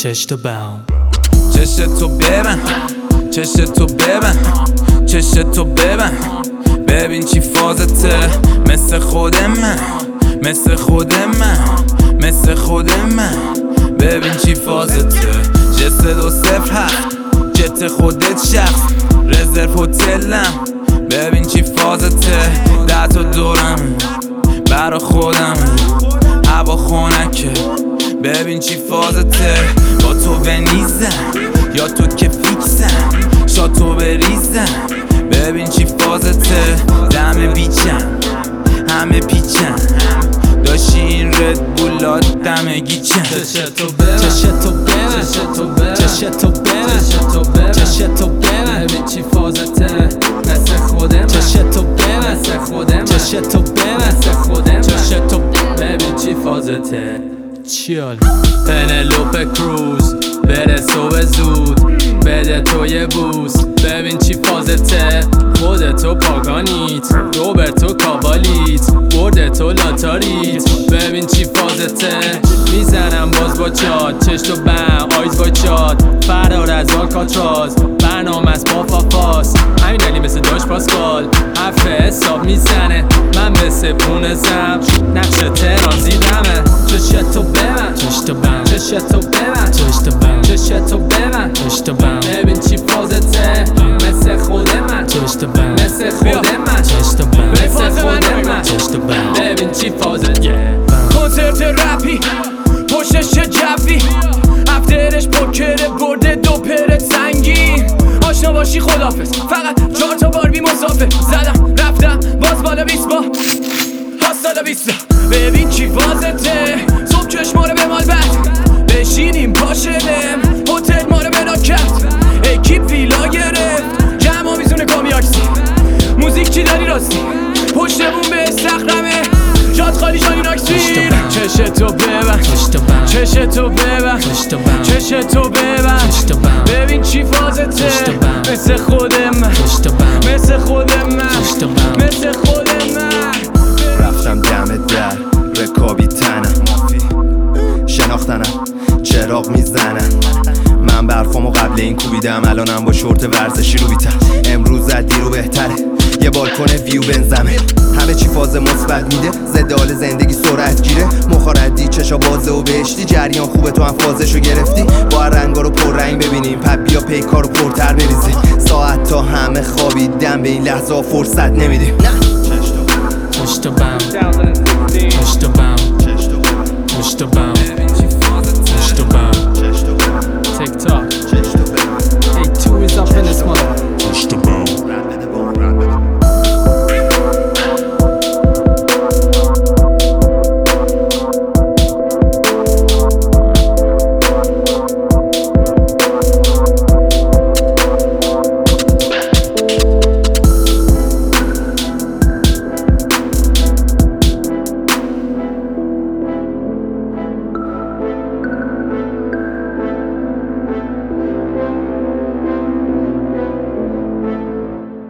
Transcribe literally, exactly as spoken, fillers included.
چش تو بم چش تو ببن چش تو ببن چش تو ببن ببین چی فازته مثل خود من مثل خود من مثل خود من ببین چی فازته جست دو صفر هفت جت خودت شخص رزرو هتلم ببین چی فازته ده تا دورم برا خودم هوا خونکه ببین چی فازته با تو ونیزم یا تو که فیکسم شاتو بریزم ببین چی فازته دم بیچم همه پیچم داشتی این رد بولات دم گیچم چش تو ببن چش تو ببن چش تو ببن چش تو ببن ببین چی فازته مثل خودم چش تو ببن مثل خودم چش تو ببن مثل خودم چش تو ببین چی فازته چیال پنلوپ کروز بره صبح زود بده تو یه بوس ببین چی فازته خودتو پاگانیت روبرتو کاوالیت بردتو لاتاریت ببین چی فازته میزنم باز با چاد چش تو بم آیز با چاد فرار از آلکاتراز برنامه از پافافاس همین علی مثل داش پاسکال حرف حساب میزنه من مثل پونه زم نقش تهران زیدمه چش تو ببن چش تو بم چش تو ببن چش تو بم چش تو ببن چش تو بم ببین چی فازته مثل خود من چش تو بم مثل خود من چش تو بم مثل خود من چش تو بم ببین چی فازته کنسرت رپی پشتش چه جوی افترش پوکره برده دو پرت سنگین آشنا باشی خدافز فقط چهار تا باربی مسافر زدم رفتم باز بالا بیست با هاستالا بیستا ببین چی فازته صبح چشما رو به مال بد بشینیم پاشلم هتل ما رو بنا کرد اکیپ ویلا گرفت جمع میزونه کامیاکسی موزیک چی داری راستی پشتمون به استخرمه جاد خالی جانی ناکسی چش تو ببن چش تو ببن چش تو ببن ببین چی فازته مثل خود من مثل خود من مثل خود من رفتم دم در رکابی تنم شناختنم چراغ میزنن من برفامو قبل این کوبیدم الانم با شورت ورزشی رو بیتم امروز از دیرو بهتره یه بالکن ویو بنزمه همه چی فاز مثبت میده ضد حال زندگی سرعت گیره مخاردی چشا بازه و بهشتی جریان خوبه تو هم فازشو گرفتی با رنگا رو پر رنگ ببینیم پس بیا پیکارو پرتر بریزیم ساعت تا همه خوابیدن به این لحظه فرصت نمیدیم چش تو بم چش تو بم چش تو بم